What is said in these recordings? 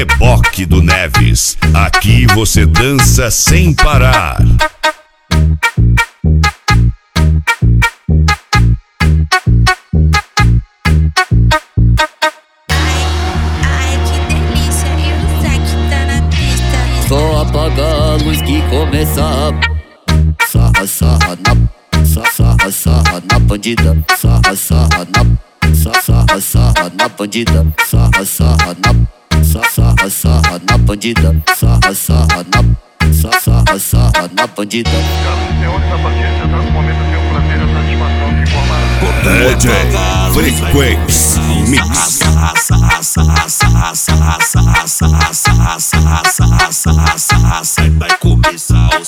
Reboque do Neves. Aqui você dança sem parar. Só apaga a luz que começa a sarra, sarra na bandida. Sarra, sarra na bandida. Sarra, sarra na bandida. Sarra, sarra na bandida. Senhores, a partir de certo momento eu tenho o prazer e a satisfação de informar DJ Frequency Mix. Vai começar o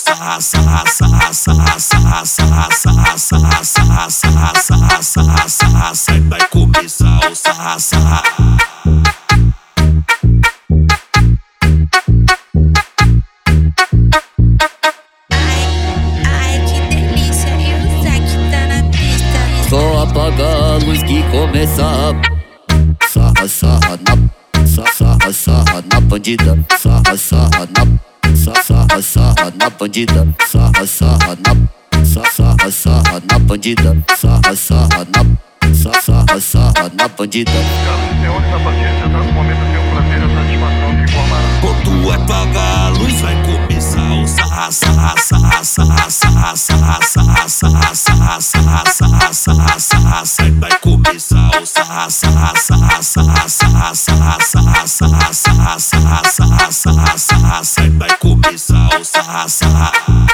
vai começar o sarra. Só apaga a luz que começa a sarra, sarra na bandida. Sarra, sarra na bandida. Sarra, sarra na bandida. Sarra, sarra na bandida. Senhores, a partir de certo momento eu tenho o prazer e a satisfação de informar. Quando apagar a luz vai começar o sarra. Vai começar o sarra. Vai começar o sarra.